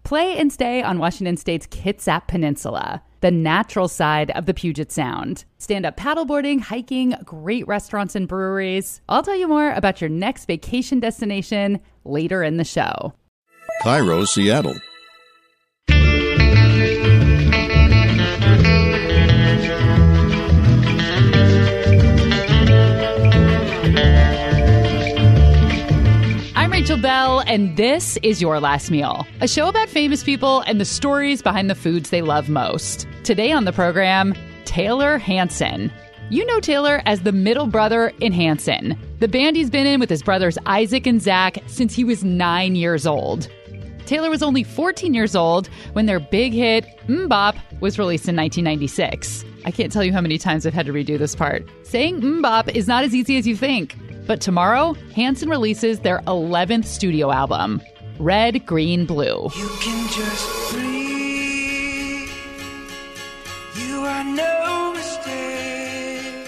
Play and stay on Washington State's Kitsap Peninsula, the natural side of the Puget Sound. Stand-up paddleboarding, hiking, great restaurants and breweries. I'll tell you more about your next vacation destination later in the show. Cairo, Seattle. I'm Rachel Bell, and this is Your Last Meal, a show about famous people and the stories behind the foods they love most. Today on the program, Taylor Hanson. You know Taylor as the middle brother in Hanson, the band he's been in with his brothers Isaac and Zach since he was 9 years old. Taylor was only 14 years old when their big hit, MMMBop, was released in 1996. I can't tell you how many times I've had to redo this part. Saying MMMBop is not as easy as you think. But tomorrow, Hanson releases their 11th studio album, Red, Green, Blue. You can just breathe. You are no mistake.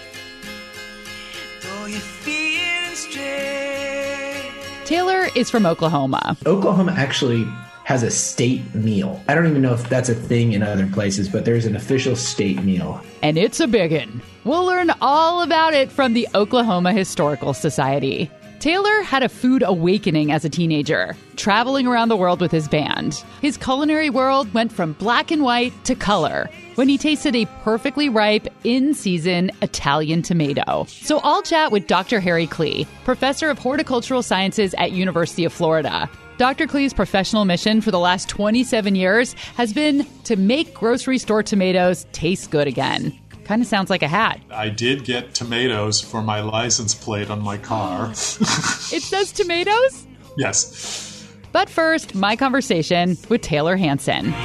Though you're feeling straight. Taylor is from Oklahoma. Oklahoma actually has a state meal. I don't even know if that's a thing in other places, but there's an official state meal. And it's a biggin'. We'll learn all about it from the Oklahoma Historical Society. Taylor had a food awakening as a teenager, traveling around the world with his band. His culinary world went from black and white to color when he tasted a perfectly ripe, in-season Italian tomato. So I'll chat with Dr. Harry Klee, professor of horticultural sciences at University of Florida. Dr. Klee's professional mission for the last 27 years has been to make grocery store tomatoes taste good again. Kind of sounds like a hat. I did get tomatoes for my license plate on my car. It says tomatoes? Yes. But first, my conversation with Taylor Hanson.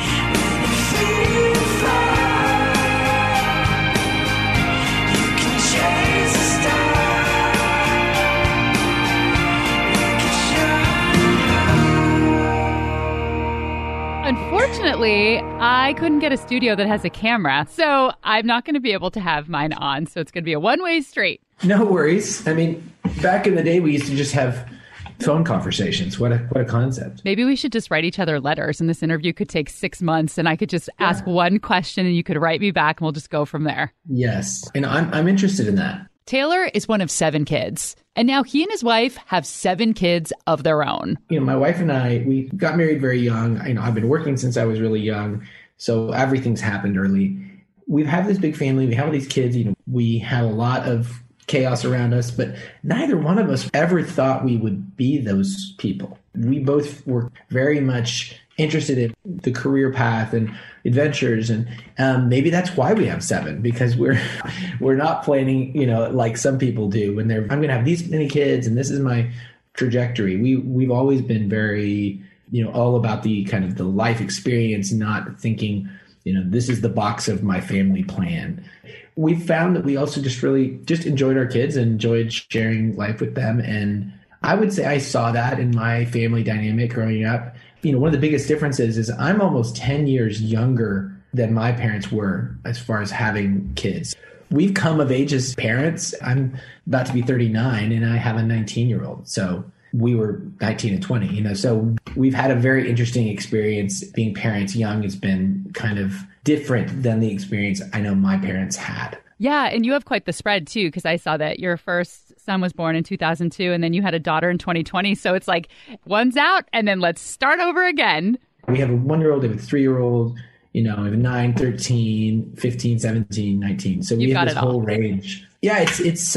Unfortunately, I couldn't get a studio that has a camera, so I'm not going to be able to have mine on, so it's going to be a one-way street. No worries. I mean, back in the day, we used to just have phone conversations. What a concept. Maybe we should just write each other letters, and this interview could take 6 months, and I could just ask one question, and you could write me back, and we'll just go from there. Yes, and I'm interested in that. Taylor is one of 7 kids, and now he and his wife have 7 kids of their own. You know, my wife and I, we got married very young. I've been working since I was really young, so everything's happened early. We've had this big family. We have all these kids. We have a lot of chaos around us, but neither one of us ever thought we would be those people. We both were very much interested in the career path and adventures, and maybe that's why we have 7, because we're not planning, like some people do when I'm going to have these many kids and this is my trajectory. We've always been very, all about the kind of the life experience, not thinking, this is the box of my family plan. We found that we also just really just enjoyed our kids and enjoyed sharing life with them. And I would say I saw that in my family dynamic growing up. One of the biggest differences is I'm almost 10 years younger than my parents were as far as having kids. We've come of age as parents. I'm about to be 39 and I have a 19-year-old. So we were 19 and 20, so we've had a very interesting experience. Being parents young has been kind of different than the experience I know my parents had. Yeah, and you have quite the spread, too, because I saw that your first son was born in 2002, and then you had a daughter in 2020. So it's like, one's out, and then let's start over again. We have a 1-year-old, we have a 3-year-old, we have a 9, 13, 15, 17, 19. So we have this whole range. Yeah, it's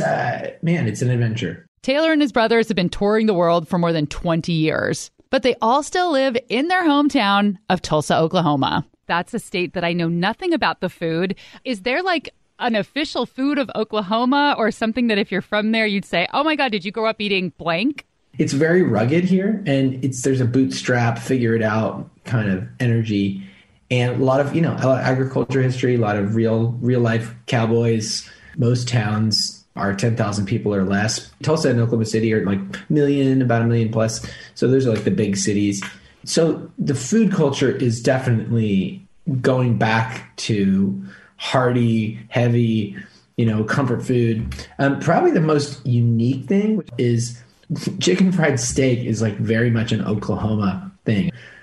an adventure. Taylor and his brothers have been touring the world for more than 20 years, but they all still live in their hometown of Tulsa, Oklahoma. That's a state that I know nothing about the food. Is there like an official food of Oklahoma or something that if you're from there, you'd say, oh my God, did you grow up eating blank? It's very rugged here, and there's a bootstrap, figure it out kind of energy, and a lot of agriculture history, a lot of real life cowboys. Most towns are 10,000 people or less. Tulsa and Oklahoma City are like about 1 million plus. So those are like the big cities. So the food culture is definitely going back to hearty, heavy, comfort food. Probably the most unique thing is chicken fried steak is like very much an Oklahoma thing.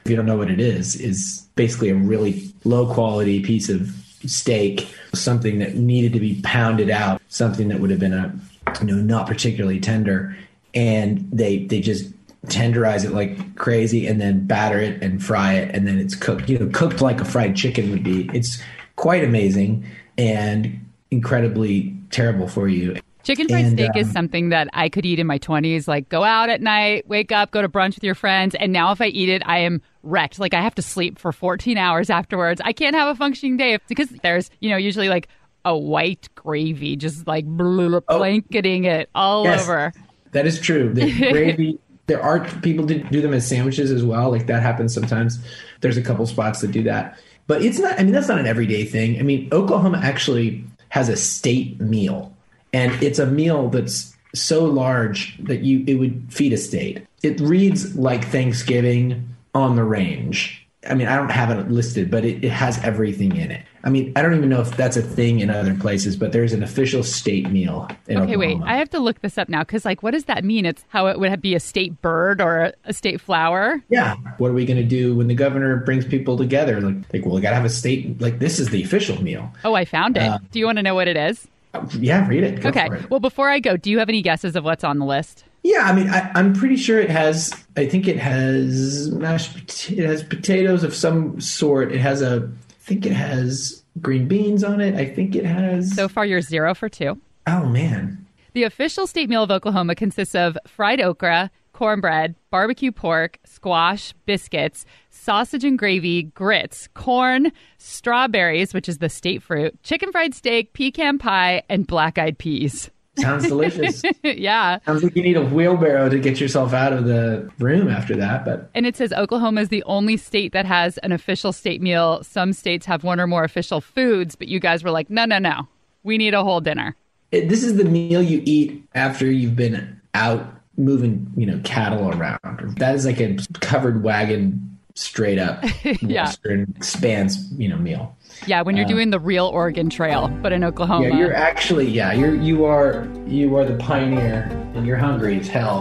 if you don't know what it is basically a really low quality piece of steak, something that needed to be pounded out, something that would have been not particularly tender. And they just tenderize it like crazy and then batter it and fry it. And then it's cooked, cooked like a fried chicken would be. It's quite amazing and incredibly terrible for you. Chicken fried steak is something that I could eat in my 20s, like go out at night, wake up, go to brunch with your friends. And now if I eat it, I am wrecked. Like I have to sleep for 14 hours afterwards. I can't have a functioning day because there's, usually like a white gravy, just like blanketing it all over. That is true. The gravy, there are people that do them as sandwiches as well. Like that happens sometimes. There's a couple spots that do that. But it's not, that's not an everyday thing. Oklahoma actually has a state meal. And it's a meal that's so large that it would feed a state. It reads like Thanksgiving on the range. I don't have it listed, but it has everything in it. I don't even know if that's a thing in other places, but there's an official state meal in Oklahoma. Wait, I have to look this up now because, what does that mean? It's how it would be a state bird or a state flower? Yeah. What are we going to do when the governor brings people together? Well, we got to have a state, this is the official meal. Oh, I found it. Do you want to know what it is? Yeah, read it. Go okay. for it. Well, before I go, do you have any guesses of what's on the list? Yeah, I'm pretty sure it has. I think it has it has potatoes of some sort. I think it has green beans on it. I think it has. So far, you're 0 for 2. Oh man. The official state meal of Oklahoma consists of fried okra, cornbread, barbecue pork, squash, biscuits, sausage and gravy, grits, corn, strawberries, which is the state fruit, chicken fried steak, pecan pie, and black-eyed peas. Sounds delicious. Yeah. Sounds like you need a wheelbarrow to get yourself out of the room after that. And it says Oklahoma is the only state that has an official state meal. Some states have one or more official foods, but you guys were like, no. We need a whole dinner. This is the meal you eat after you've been out moving, cattle around. That is like a covered wagon, straight up Western expanse, meal. Yeah, when you're doing the real Oregon Trail, but in Oklahoma. Yeah, you're actually, you are the pioneer, and you're hungry as hell.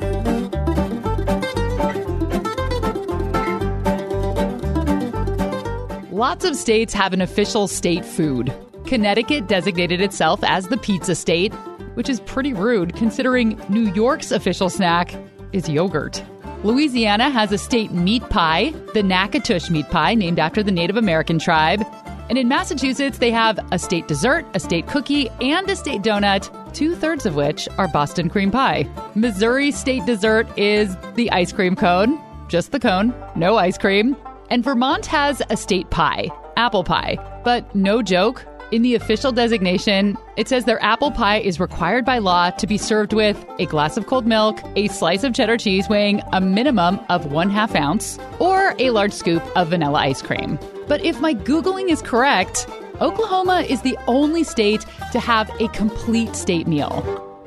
Lots of states have an official state food. Connecticut designated itself as the pizza state, which is pretty rude considering New York's official snack is yogurt. Louisiana has a state meat pie, the Natchitoches meat pie, named after the Native American tribe. And in Massachusetts, they have a state dessert, a state cookie, and a state donut, 2/3 of which are Boston cream pie. Missouri's state dessert is the ice cream cone, just the cone, no ice cream. And Vermont has a state pie, apple pie. But no joke, in the official designation, it says their apple pie is required by law to be served with a glass of cold milk, a slice of cheddar cheese weighing a minimum of 1/2 ounce, or a large scoop of vanilla ice cream. But if my Googling is correct, Oklahoma is the only state to have a complete state meal.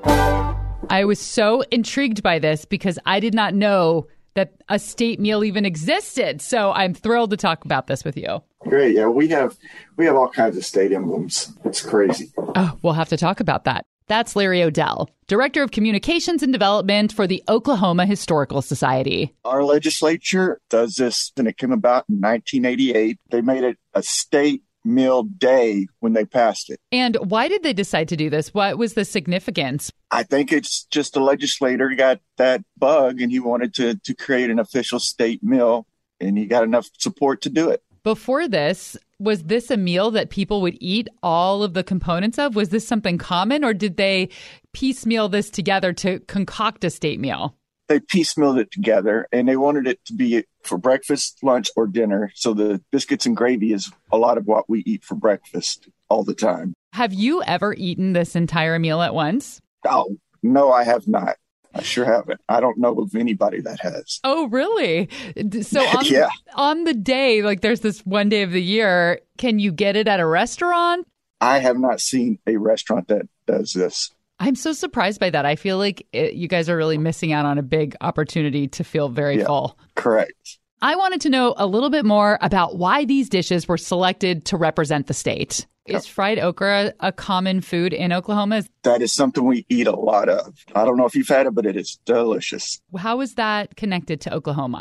I was so intrigued by this because I did not know that a state meal even existed. So I'm thrilled to talk about this with you. Great. Yeah, we have all kinds of state emblems. It's crazy. Oh, we'll have to talk about that. That's Larry O'Dell, Director of Communications and Development for the Oklahoma Historical Society. Our legislature does this, and it came about in 1988. They made it a state meal day when they passed it. And why did they decide to do this? What was the significance? I think it's just the legislator got that bug, and he wanted to create an official state meal, and he got enough support to do it. Before this, was this a meal that people would eat all of the components of? Was this something common, or did they piecemeal this together to concoct a state meal? They piecemealed it together, and they wanted it to be for breakfast, lunch, or dinner. So the biscuits and gravy is a lot of what we eat for breakfast all the time. Have you ever eaten this entire meal at once? Oh, no, I have not. I sure haven't. I don't know of anybody that has. Oh, really? So on the day, like there's this one day of the year, can you get it at a restaurant? I have not seen a restaurant that does this. I'm so surprised by that. I feel like you guys are really missing out on a big opportunity to feel very full. Correct. I wanted to know a little bit more about why these dishes were selected to represent the state. Is fried okra a common food in Oklahoma? That is something we eat a lot of. I don't know if you've had it, but it is delicious. How is that connected to Oklahoma?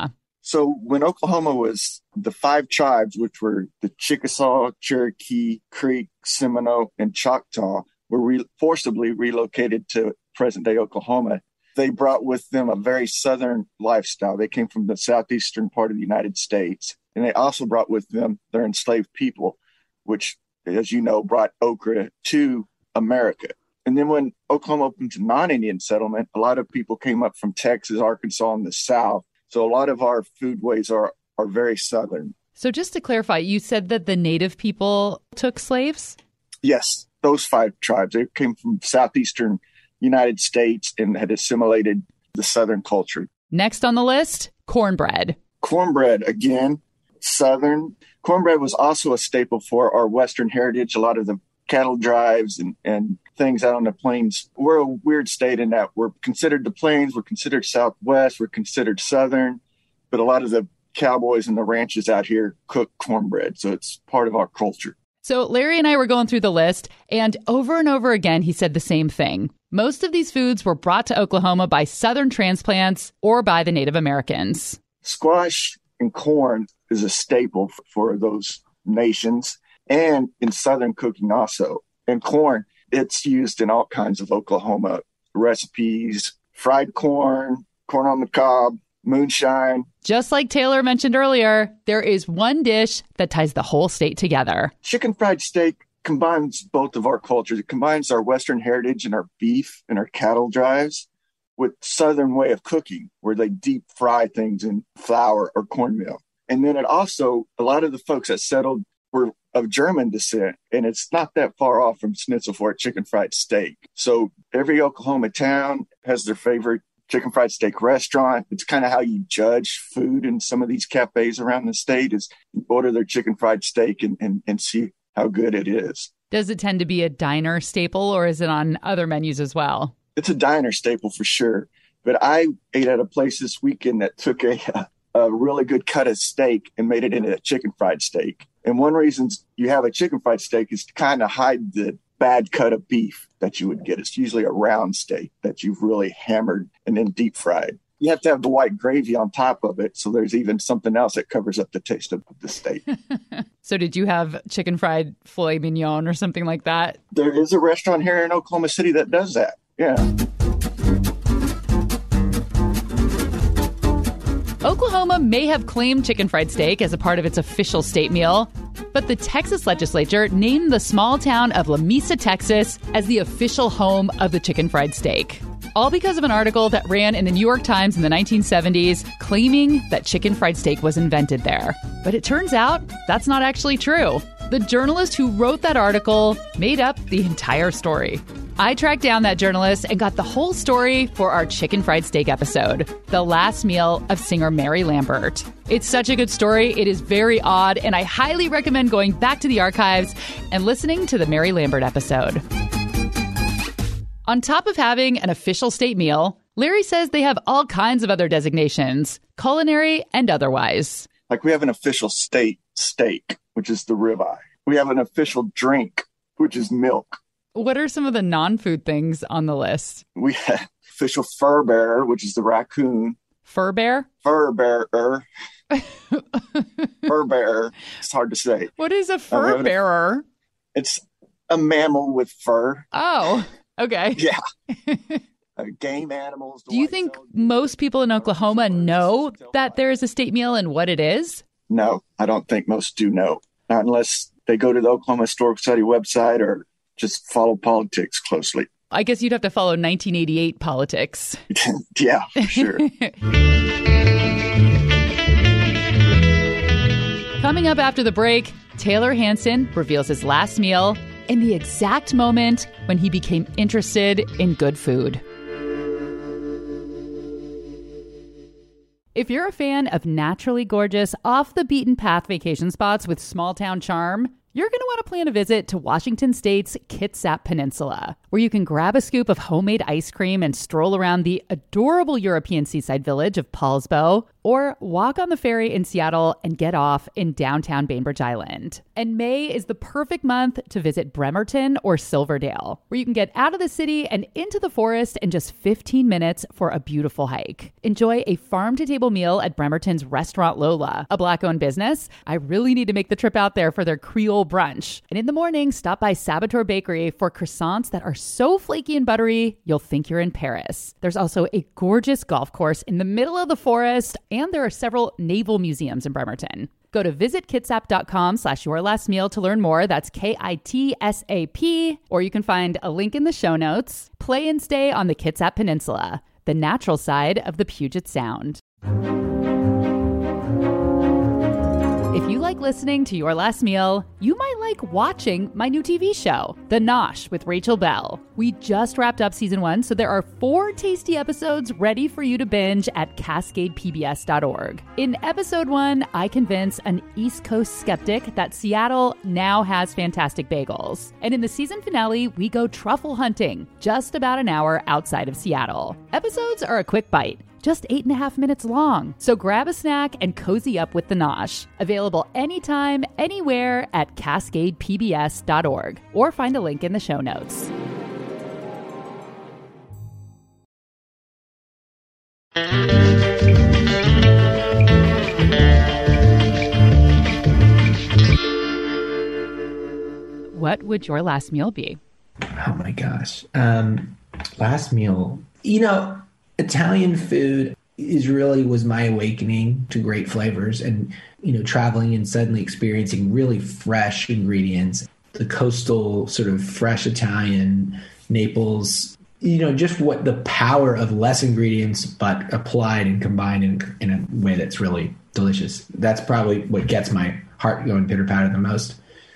So when Oklahoma was the 5 tribes, which were the Chickasaw, Cherokee, Creek, Seminole, and Choctaw, were forcibly relocated to present-day Oklahoma, they brought with them a very southern lifestyle. They came from the southeastern part of the United States, and they also brought with them their enslaved people, which, as you know, brought okra to America. And then when Oklahoma opened to non-Indian settlement, a lot of people came up from Texas, Arkansas, and the South. So a lot of our foodways are very southern. So just to clarify, you said that the native people took slaves? Yes, those 5 tribes. They came from southeastern United States and had assimilated the southern culture. Next on the list, cornbread. Cornbread, again, southern. Cornbread was also a staple for our Western heritage. A lot of the cattle drives and things out on the plains. We're a weird state in that we're considered the plains, we're considered Southwest, we're considered Southern, but a lot of the cowboys and the ranches out here cook cornbread. So it's part of our culture. So Larry and I were going through the list, and over again, he said the same thing. Most of these foods were brought to Oklahoma by Southern transplants or by the Native Americans. Squash and corn is a staple for those nations, and in Southern cooking also. And corn, it's used in all kinds of Oklahoma recipes, fried corn, corn on the cob, moonshine. Just like Taylor mentioned earlier, there is one dish that ties the whole state together. Chicken fried steak combines both of our cultures. It combines our Western heritage and our beef and our cattle drives with Southern way of cooking, where they deep fry things in flour or cornmeal. And then it also, a lot of the folks that settled were of German descent, and it's not that far off from Schnitzel Fort chicken fried steak. So every Oklahoma town has their favorite chicken fried steak restaurant. It's kind of how you judge food in some of these cafes around the state, is order their chicken fried steak and see how good it is. Does it tend to be a diner staple, or is it on other menus as well? It's a diner staple for sure. But I ate at a place this weekend that took a really good cut of steak and made it into a chicken fried steak. And one reason you have a chicken fried steak is to kind of hide the bad cut of beef that you would get. It's usually a round steak that you've really hammered and then deep fried. You have to have the white gravy on top of it, so there's even something else that covers up the taste of the steak. So did you have chicken fried filet mignon or something like that? There is a restaurant here in Oklahoma City that does that. Yeah. Oklahoma may have claimed chicken fried steak as a part of its official state meal, but the Texas legislature named the small town of Lamesa, Texas, as the official home of the chicken fried steak. All because of an article that ran in the New York Times in the 1970s claiming that chicken fried steak was invented there. But it turns out that's not actually true. The journalist who wrote that article made up the entire story. I tracked down that journalist and got the whole story for our chicken fried steak episode, The Last Meal of singer Mary Lambert. It's such a good story. It is very odd, and I highly recommend going back to the archives and listening to the Mary Lambert episode. On top of having an official state meal, Larry says they have all kinds of other designations, culinary and otherwise. Like we have an official state steak, which is the ribeye. We have an official drink, which is milk. What are some of the non-food things on the list? We have official fur bearer, which is the raccoon. Fur bear? Fur bearer. Fur bearer. It's hard to say. What is a fur bearer? It's a mammal with fur. Oh, okay. Yeah. Game animals. Do you think most people in Oklahoma know that there is a state meal and what it is? No, I don't think most do know. Not unless they go to the Oklahoma Historical Society website or just follow politics closely. I guess you'd have to follow 1988 politics. Yeah, for sure. Coming up after the break, Taylor Hanson reveals his last meal and the exact moment when he became interested in good food. If you're a fan of naturally gorgeous, off-the-beaten-path vacation spots with small-town charm, you're going to want to plan a visit to Washington State's Kitsap Peninsula, where you can grab a scoop of homemade ice cream and stroll around the adorable European seaside village of Paulsbo, or walk on the ferry in Seattle and get off in downtown Bainbridge Island. And May is the perfect month to visit Bremerton or Silverdale, where you can get out of the city and into the forest in just 15 minutes for a beautiful hike. Enjoy a farm-to-table meal at Bremerton's Restaurant Lola, a Black-owned business. I really need to make the trip out there for their Creole brunch. And in the morning, stop by Saboteur Bakery for croissants that are so flaky and buttery, you'll think you're in Paris. There's also a gorgeous golf course in the middle of the forest, and there are several naval museums in Bremerton. Go to visitkitsap.com/yourlastmeal to learn more. That's KITSAP. Or you can find a link in the show notes. Play and stay on the Kitsap Peninsula, the natural side of the Puget Sound. If you like listening to Your Last Meal, you might like watching my new TV show, The Nosh with Rachel Bell. We just wrapped up season 1, so there are 4 tasty episodes ready for you to binge at CascadePBS.org. In episode 1, I convince an East Coast skeptic that Seattle now has fantastic bagels. And in the season finale, we go truffle hunting, just about an hour outside of Seattle. Episodes are a quick bite, just 8.5 minutes long. So grab a snack and cozy up with The Nosh. Available anytime, anywhere at CascadePBS.org, or find a link in the show notes. What would your last meal be? Oh my gosh. Last meal. Italian food was my awakening to great flavors, and, traveling and suddenly experiencing really fresh ingredients, the coastal sort of fresh Italian, Naples, just what the power of less ingredients, but applied and combined in a way that's really delicious. That's probably what gets my heart going pitter-patter the most.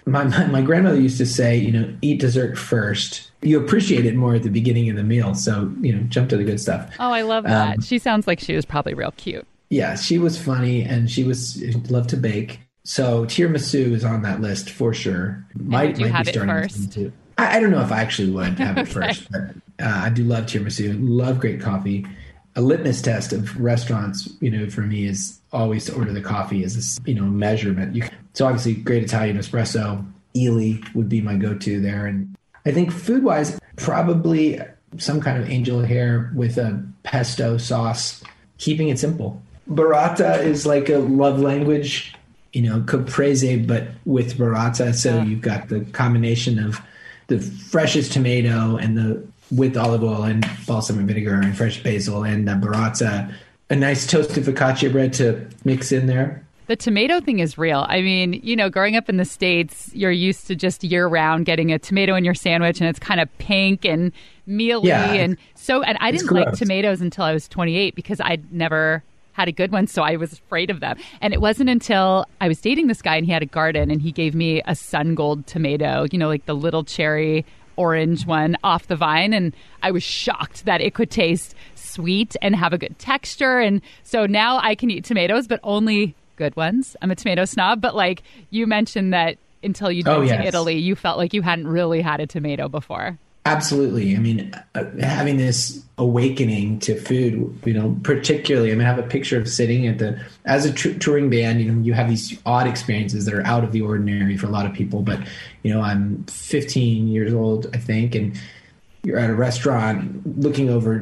My grandmother used to say, eat dessert first. You appreciate it more at the beginning of the meal. So, jump to the good stuff. Oh, I love that. She sounds like she was probably real cute. Yeah, she was funny, and she loved to bake. So tiramisu is on that list for sure. Might have it first? I don't know if I actually would have it first, but I do love tiramisu. Love great coffee. A litmus test of restaurants, for me is always to order the coffee as this, measurement. So obviously great Italian espresso. Ely would be my go-to there. And I think food-wise, probably some kind of angel hair with a pesto sauce, keeping it simple. Burrata is like a love language, caprese, but with burrata. So you've got the combination of the freshest tomato and with olive oil and balsamic vinegar and fresh basil and burrata, a nice toasted focaccia bread to mix in there. The tomato thing is real. I mean, growing up in the States, you're used to just year-round getting a tomato in your sandwich, and it's kind of pink and mealy. Yeah, and I didn't like tomatoes until I was 28 because I'd never had a good one, so I was afraid of them. And it wasn't until I was dating this guy and he had a garden and he gave me a Sun Gold tomato, like the little cherry orange one off the vine, and I was shocked that it could taste sweet and have a good texture. And so now I can eat tomatoes, but only good ones. I'm a tomato snob, but like you mentioned that until you went to Italy, you felt like you hadn't really had a tomato before. Absolutely. I mean, having this awakening to food, particularly, I have a picture of sitting as a touring band, you have these odd experiences that are out of the ordinary for a lot of people. But, I'm 15 years old, I think, and you're at a restaurant looking over,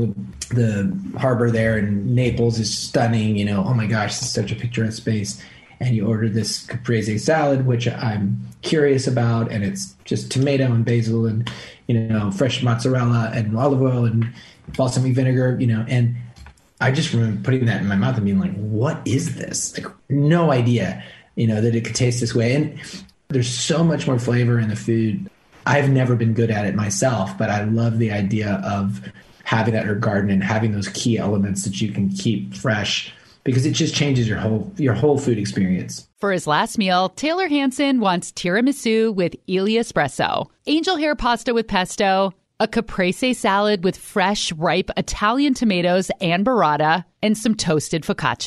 the harbor there, and Naples is stunning, oh my gosh, this is such a picturesque space. And you order this caprese salad, which I'm curious about, and it's just tomato and basil and, fresh mozzarella and olive oil and balsamic vinegar, and I just remember putting that in my mouth and being like, what is this? Like, no idea, that it could taste this way. And there's so much more flavor in the food. I've never been good at it myself, but I love the idea of having that in your garden and having those key elements that you can keep fresh, because it just changes your whole food experience. For his last meal, Taylor Hanson wants tiramisu with Ely espresso, angel hair pasta with pesto, a caprese salad with fresh, ripe Italian tomatoes and burrata, and some toasted focaccia.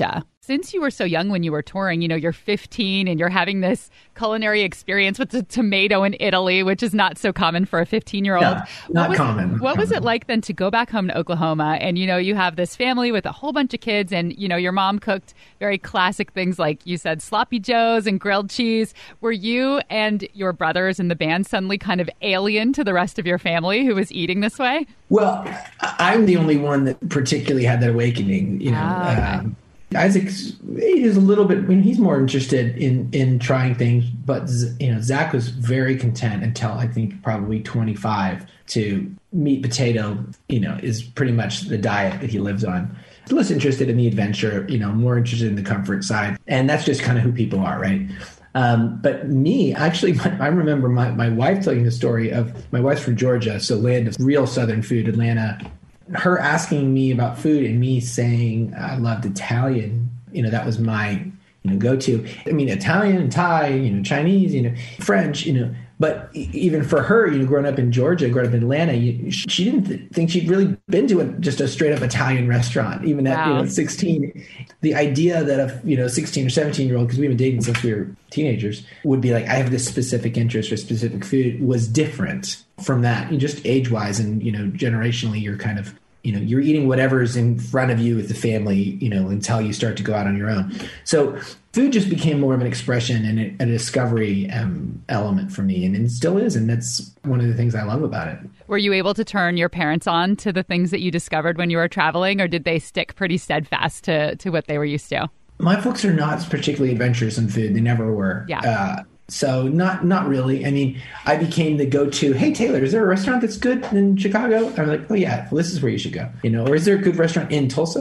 Since you were so young when you were touring, you're 15 and you're having this culinary experience with the tomato in Italy, which is not so common for a 15-year-old. No, not common. What was it like then to go back home to Oklahoma and, you have this family with a whole bunch of kids and, your mom cooked very classic things like you said, sloppy joes and grilled cheese. Were you and your brothers in the band suddenly kind of alien to the rest of your family who was eating this way? Well, I'm the only one that particularly had that awakening, Okay. Isaac's age is a little bit, he's more interested in trying things, but, Zach was very content until I think probably 25 to meat potato, is pretty much the diet that he lives on. Less interested in the adventure, more interested in the comfort side. And that's just kind of who people are, right? But me, actually, I remember my wife telling the story of, my wife's from Georgia, so land of real Southern food, Atlanta. Her asking me about food and me saying I loved Italian, that was my, go-to. Italian, Thai, Chinese, French, but even for her, growing up in Georgia, growing up in Atlanta, she didn't think she'd really been to just a straight up Italian restaurant, even at 16. The idea that a 16 or 17-year-old, because we've been dating since we were teenagers, would be like, I have this specific interest for specific food was different from that. Just age-wise and, generationally, you're kind of, you're eating whatever's in front of you with the family, until you start to go out on your own. So food just became more of an expression and a discovery element for me, and it still is. And that's one of the things I love about it. Were you able to turn your parents on to the things that you discovered when you were traveling, or did they stick pretty steadfast to what they were used to? My folks are not particularly adventurous in food. They never were. Yeah. So not really. I became the go-to, hey, Taylor, is there a restaurant that's good in Chicago? I'm like, oh, yeah, well, this is where you should go. Or is there a good restaurant in Tulsa?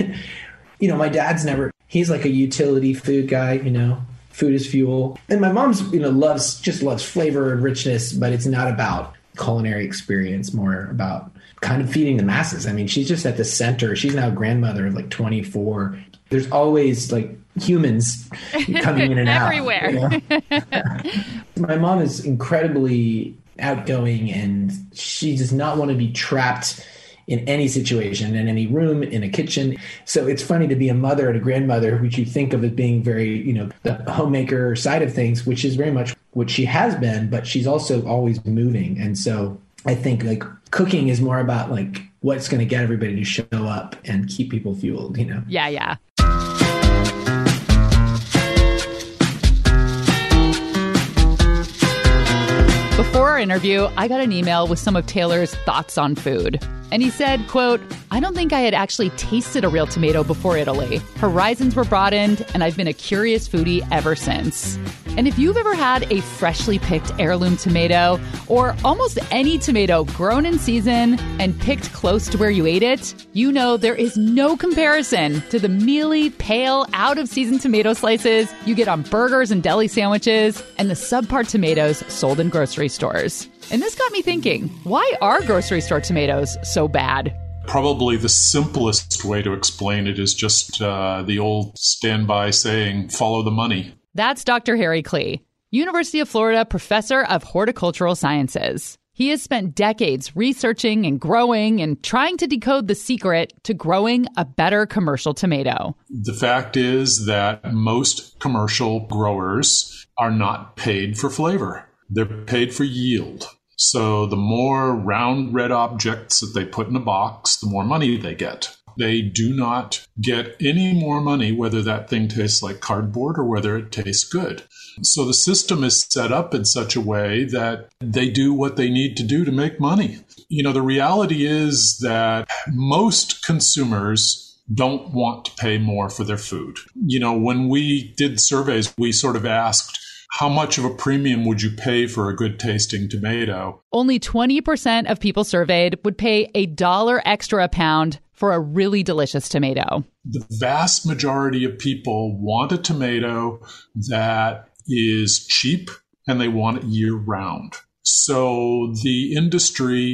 My dad's he's like a utility food guy, food is fuel. And my mom's, loves flavor and richness, but it's not about culinary experience, more about kind of feeding the masses. She's just at the center. She's now a grandmother of 24. There's always humans coming in and out. Everywhere. My mom is incredibly outgoing, and she does not want to be trapped in any situation, in any room, in a kitchen. So it's funny to be a mother and a grandmother, which you think of as being very, the homemaker side of things, which is very much what she has been, but she's also always moving. And so I think cooking is more about what's going to get everybody to show up and keep people fueled, Yeah. Before our interview, I got an email with some of Taylor's thoughts on food. And he said, quote, I don't think I had actually tasted a real tomato before Italy. Horizons were broadened, and I've been a curious foodie ever since. And if you've ever had a freshly picked heirloom tomato, or almost any tomato grown in season and picked close to where you ate it, you know there is no comparison to the mealy, pale, out-of-season tomato slices you get on burgers and deli sandwiches, and the subpar tomatoes sold in grocery stores. And this got me thinking, why are grocery store tomatoes so bad? Probably the simplest way to explain it is just the old standby saying, follow the money. That's Dr. Harry Klee, University of Florida professor of horticultural sciences. He has spent decades researching and growing and trying to decode the secret to growing a better commercial tomato. The fact is that most commercial growers are not paid for flavor. They're paid for yield. So the more round red objects that they put in a box, the more money they get. They do not get any more money whether that thing tastes like cardboard or whether it tastes good. So the system is set up in such a way that they do what they need to do to make money. The reality is that most consumers don't want to pay more for their food. When we did surveys, we sort of asked, how much of a premium would you pay for a good tasting tomato? Only 20% of people surveyed would pay $1 extra a pound for a really delicious tomato. The vast majority of people want a tomato that is cheap and they want it year round. So the industry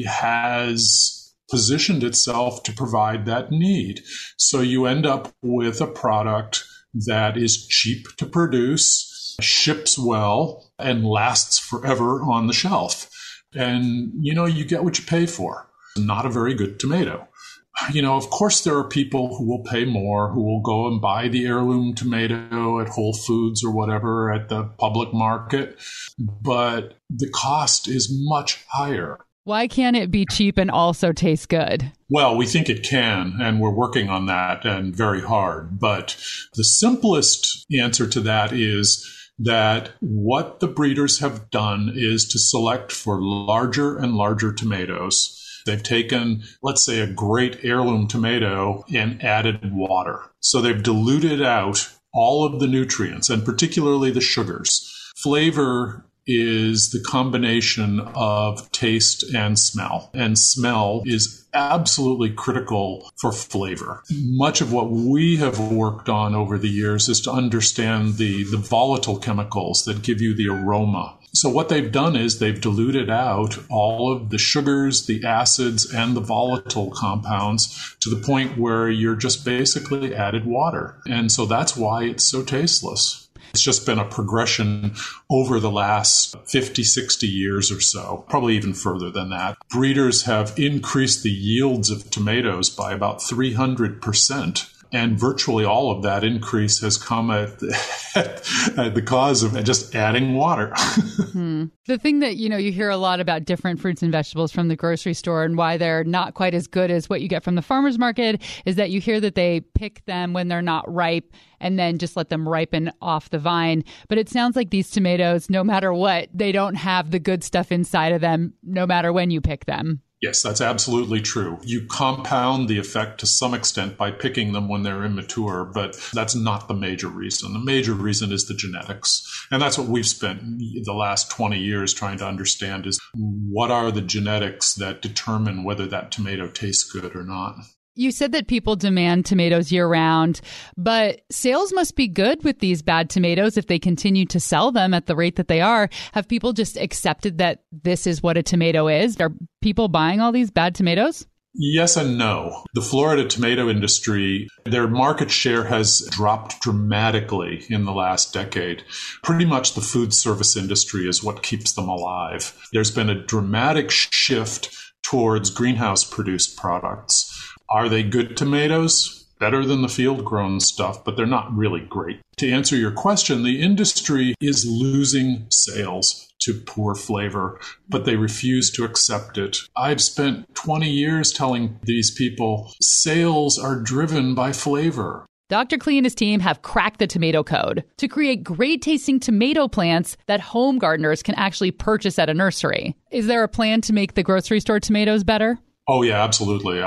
has positioned itself to provide that need. So you end up with a product that is cheap to produce, ships well, and lasts forever on the shelf. And, you get what you pay for. Not a very good tomato. Of course there are people who will pay more, who will go and buy the heirloom tomato at Whole Foods or whatever at the public market, but the cost is much higher. Why can't it be cheap and also taste good? Well, we think it can, and we're working on that and very hard. But the simplest answer to that is that what the breeders have done is to select for larger and larger tomatoes. They've taken, let's say, a great heirloom tomato and added water. So they've diluted out all of the nutrients, and particularly the sugars. Flavor is the combination of taste and smell. And smell is absolutely critical for flavor. Much of what we have worked on over the years is to understand the volatile chemicals that give you the aroma. So what they've done is they've diluted out all of the sugars, the acids, and the volatile compounds to the point where you're just basically added water. And so that's why it's so tasteless. It's just been a progression over the last 50, 60 years or so, probably even further than that. Breeders have increased the yields of tomatoes by about 300%. And virtually all of that increase has come at the cause of just adding water. The thing that, you hear a lot about different fruits and vegetables from the grocery store and why they're not quite as good as what you get from the farmer's market is that you hear that they pick them when they're not ripe and then just let them ripen off the vine. But it sounds like these tomatoes, no matter what, they don't have the good stuff inside of them, no matter when you pick them. Yes, that's absolutely true. You compound the effect to some extent by picking them when they're immature, but that's not the major reason. The major reason is the genetics. And that's what we've spent the last 20 years trying to understand is what are the genetics that determine whether that tomato tastes good or not. You said that people demand tomatoes year-round, but sales must be good with these bad tomatoes if they continue to sell them at the rate that they are. Have people just accepted that this is what a tomato is? Are people buying all these bad tomatoes? Yes and no. The Florida tomato industry, their market share has dropped dramatically in the last decade. Pretty much the food service industry is what keeps them alive. There's been a dramatic shift towards greenhouse-produced products. Are they good tomatoes? Better than the field-grown stuff, but they're not really great. To answer your question, the industry is losing sales to poor flavor, but they refuse to accept it. I've spent 20 years telling these people sales are driven by flavor. Dr. Klee and his team have cracked the tomato code to create great-tasting tomato plants that home gardeners can actually purchase at a nursery. Is there a plan to make the grocery store tomatoes better? Oh, yeah, absolutely.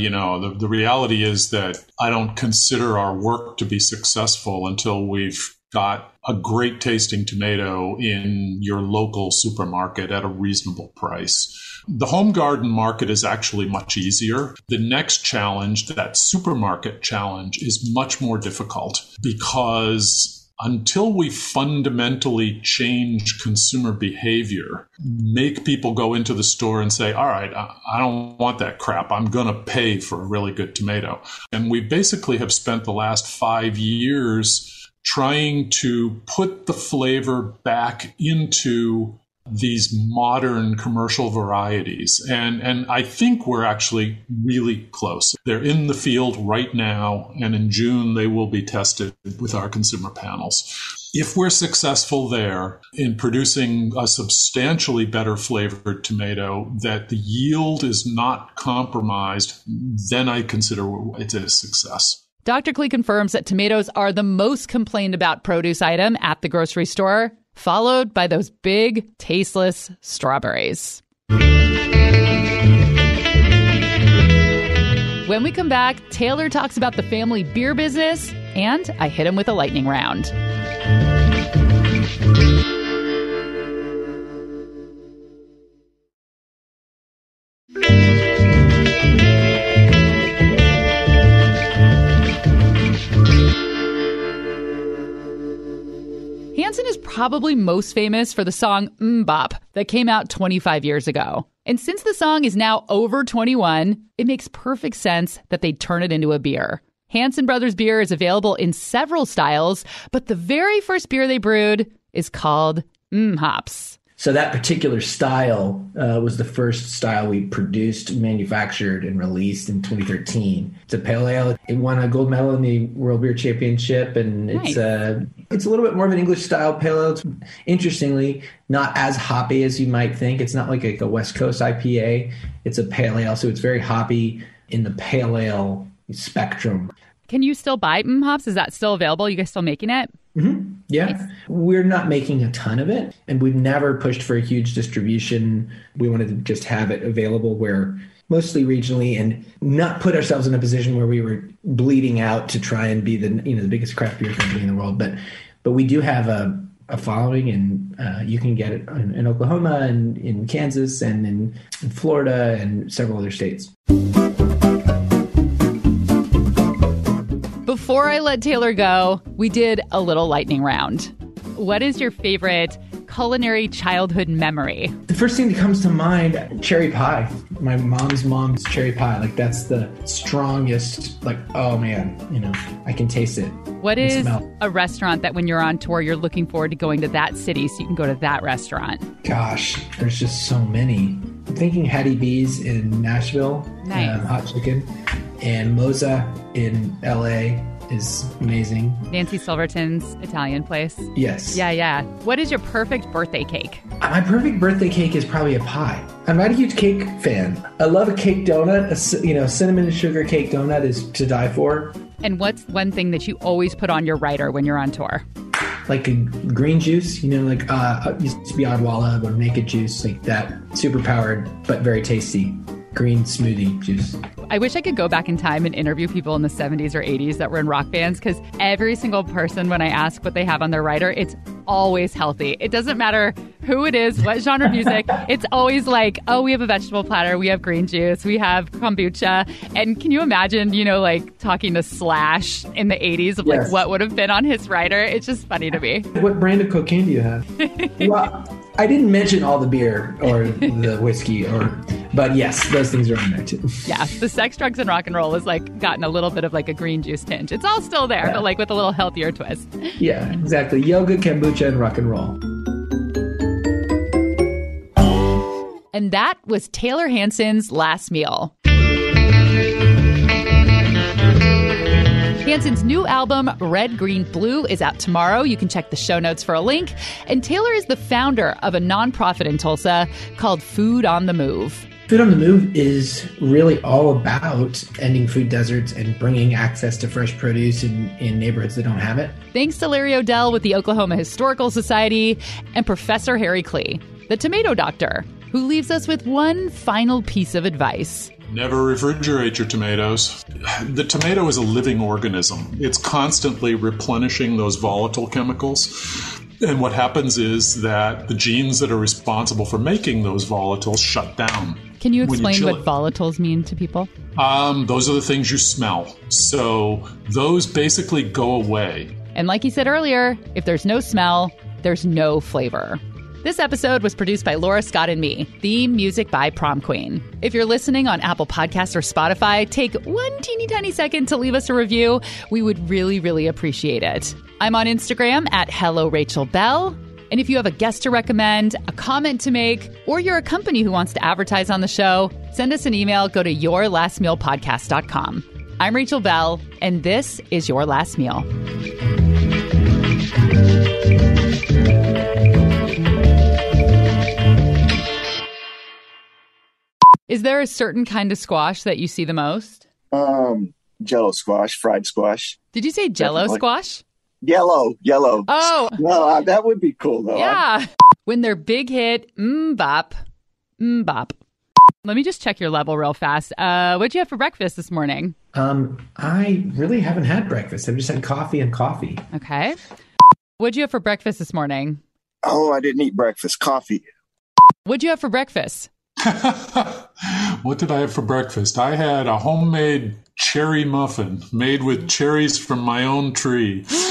The reality is that I don't consider our work to be successful until we've got a great tasting tomato in your local supermarket at a reasonable price. The home garden market is actually much easier. The next challenge, that supermarket challenge, is much more difficult because until we fundamentally change consumer behavior, make people go into the store and say, all right, I don't want that crap. I'm going to pay for a really good tomato. And we basically have spent the last 5 years trying to put the flavor back into these modern commercial varieties. And I think we're actually really close. They're in the field right now, and in June they will be tested with our consumer panels. If we're successful there in producing a substantially better flavored tomato, that the yield is not compromised, then I consider it a success. Dr. Klee confirms that tomatoes are the most complained about produce item at the grocery store, followed by those big, tasteless strawberries. When we come back, Taylor talks about the family beer business, and I hit him with a lightning round. Hanson is probably most famous for the song MMMBop that came out 25 years ago. And since the song is now over 21, it makes perfect sense that they'd turn it into a beer. Hanson Brothers beer is available in several styles, but the very first beer they brewed is called MMHops. So that particular style was the first style we produced, manufactured, and released in 2013. It's a pale ale. It won a gold medal in the World Beer Championship, and it's a little bit more of an English style pale ale. It's, interestingly, not as hoppy as you might think. It's not like a West Coast IPA. It's a pale ale, so it's very hoppy in the pale ale spectrum. Can you still buy hops? Is that still available? You guys still making it? Mm-hmm. Yeah. Nice. We're not making a ton of it, and we've never pushed for a huge distribution. We wanted to just have it available where mostly regionally, and not put ourselves in a position where we were bleeding out to try and be the biggest craft beer company in the world. But we do have a following, and you can get it in Oklahoma and in Kansas and in Florida and several other states. Before I let Taylor go, we did a little lightning round. What is your favorite culinary childhood memory? The first thing that comes to mind, cherry pie. My mom's cherry pie. Like, that's the strongest, like, oh man, I can taste it. What is a restaurant that when you're on tour, you're looking forward to going to that city so you can go to that restaurant? Gosh, there's just so many. I'm thinking Hattie B's in Nashville, nice. Hot chicken, and Moza in LA is amazing. Nancy Silverton's Italian place. Yes. Yeah. What is your perfect birthday cake? My perfect birthday cake is probably a pie. I'm not a huge cake fan. I love a cake donut. A cinnamon and sugar cake donut is to die for. And what's one thing that you always put on your rider when you're on tour? Like a green juice, like used to be Odwalla or Naked Juice, like that, super powered but very tasty green smoothie juice. I wish I could go back in time and interview people in the 70s or 80s that were in rock bands, because every single person, when I ask what they have on their rider, it's always healthy. It doesn't matter who it is, what genre of music. It's always like, oh, we have a vegetable platter, we have green juice, we have kombucha. And can you imagine, like talking to Slash in the 80s of like what would have been on his rider? It's just funny to me. What brand of cocaine do you have? Well, I didn't mention all the beer or the whiskey, but yes, those things are on there too. Yeah, the sex, drugs, and rock and roll has like gotten a little bit of like a green juice tinge. It's all still there, but like with a little healthier twist. Yeah, exactly. Yoga, kombucha, and rock and roll. And that was Taylor Hanson's last meal. Hanson's new album, Red, Green, Blue, is out tomorrow. You can check the show notes for a link. And Taylor is the founder of a nonprofit in Tulsa called Food on the Move. Food on the Move is really all about ending food deserts and bringing access to fresh produce in neighborhoods that don't have it. Thanks to Larry O'Dell with the Oklahoma Historical Society and Professor Harry Klee, the tomato doctor, who leaves us with one final piece of advice. Never refrigerate your tomatoes. The tomato is a living organism. It's constantly replenishing those volatile chemicals. And what happens is that the genes that are responsible for making those volatiles shut down. Can you explain what volatiles mean to people? Those are the things you smell. So those basically go away. And like he said earlier, if there's no smell, there's no flavor. This episode was produced by Laura Scott and me. Theme music by Prom Queen. If you're listening on Apple Podcasts or Spotify, take one teeny tiny second to leave us a review. We would really, really appreciate it. I'm on Instagram at HelloRachelBell. And if you have a guest to recommend, a comment to make, or you're a company who wants to advertise on the show, send us an email. Go to yourlastmealpodcast.com. I'm Rachel Bell, and this is Your Last Meal. Is there a certain kind of squash that you see the most? Jello squash, fried squash. Did you say Jello squash? Yellow. Oh. No, that would be cool, though. Yeah. When their big hit, bop. Let me just check your level real fast. What'd you have for breakfast this morning? I really haven't had breakfast. I've just had coffee and coffee. Okay. What'd you have for breakfast this morning? Oh, I didn't eat breakfast. Coffee. What'd you have for breakfast? What did I have for breakfast? I had a homemade cherry muffin made with cherries from my own tree.